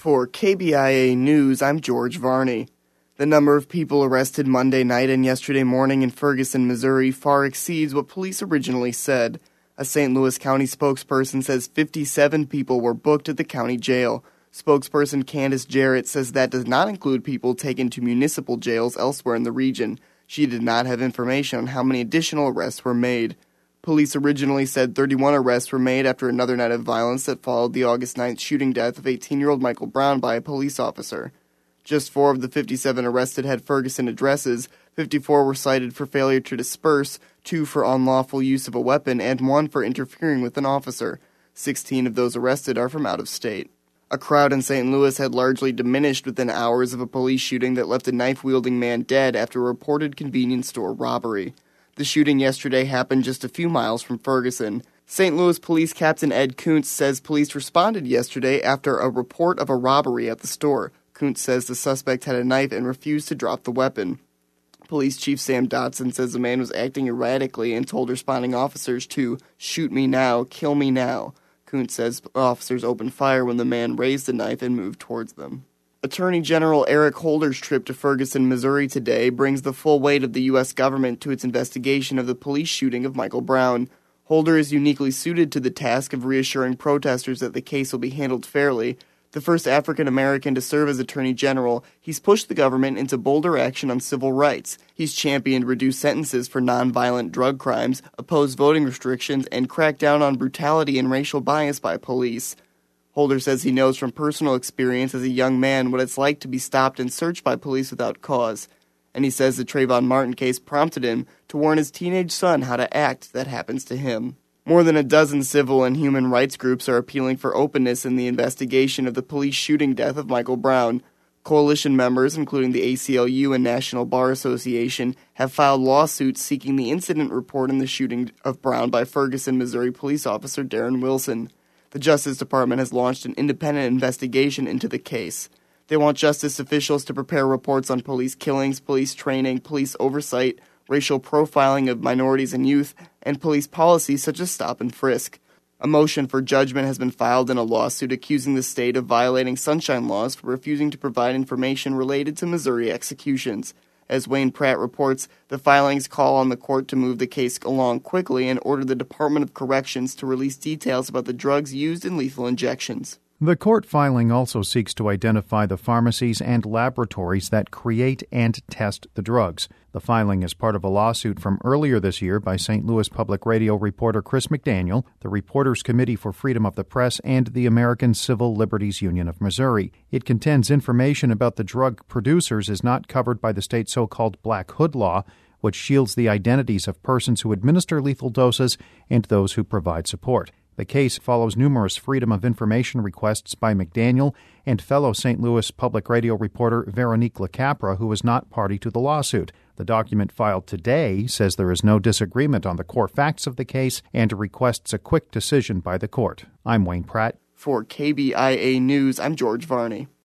For KBIA News, I'm George Varney. The number of people arrested Monday night and yesterday morning in Ferguson, Missouri far exceeds what police originally said. A St. Louis County spokesperson says 57 people were booked at the county jail. Spokesperson Candace Jarrett says that does not include people taken to municipal jails elsewhere in the region. She did not have information on how many additional arrests were made. Police originally said 31 arrests were made after another night of violence that followed the August 9th shooting death of 18-year-old Michael Brown by a police officer. Just 4 of the 57 arrested had Ferguson addresses, 54 were cited for failure to disperse, 2 for unlawful use of a weapon, and 1 for interfering with an officer. 16 of those arrested are from out of state. A crowd in St. Louis had largely diminished within hours of a police shooting that left a knife-wielding man dead after a reported convenience store robbery. The shooting yesterday happened just a few miles from Ferguson. St. Louis Police Captain Ed Kuntz says police responded yesterday after a report of a robbery at the store. Kuntz says the suspect had a knife and refused to drop the weapon. Police Chief Sam Dotson says the man was acting erratically and told responding officers to shoot me now, kill me now. Kuntz says officers opened fire when the man raised the knife and moved towards them. Attorney General Eric Holder's trip to Ferguson, Missouri today brings the full weight of the U.S. government to its investigation of the police shooting of Michael Brown. Holder is uniquely suited to the task of reassuring protesters that the case will be handled fairly. The first African-American to serve as Attorney General, he's pushed the government into bolder action on civil rights. He's championed reduced sentences for nonviolent drug crimes, opposed voting restrictions, and cracked down on brutality and racial bias by police. Holder says he knows from personal experience as a young man what it's like to be stopped and searched by police without cause. And he says the Trayvon Martin case prompted him to warn his teenage son how to act if that happens to him. More than a dozen civil and human rights groups are appealing for openness in the investigation of the police shooting death of Michael Brown. Coalition members, including the ACLU and National Bar Association, have filed lawsuits seeking the incident report in the shooting of Brown by Ferguson, Missouri police officer Darren Wilson. The Justice Department has launched an independent investigation into the case. They want justice officials to prepare reports on police killings, police training, police oversight, racial profiling of minorities and youth, and police policies such as stop and frisk. A motion for judgment has been filed in a lawsuit accusing the state of violating sunshine laws for refusing to provide information related to Missouri executions. As Wayne Pratt reports, the filings call on the court to move the case along quickly and order the Department of Corrections to release details about the drugs used in lethal injections. The court filing also seeks to identify the pharmacies and laboratories that create and test the drugs. The filing is part of a lawsuit from earlier this year by St. Louis Public Radio reporter Chris McDaniel, the Reporters Committee for Freedom of the Press, and the American Civil Liberties Union of Missouri. It contends information about the drug producers is not covered by the state's so-called Black Hood Law, which shields the identities of persons who administer lethal doses and those who provide support. The case follows numerous Freedom of Information requests by McDaniel and fellow St. Louis Public Radio reporter Veronique LaCapra, who is not party to the lawsuit. The document filed today says there is no disagreement on the core facts of the case and requests a quick decision by the court. I'm Wayne Pratt. For KBIA News, I'm George Varney.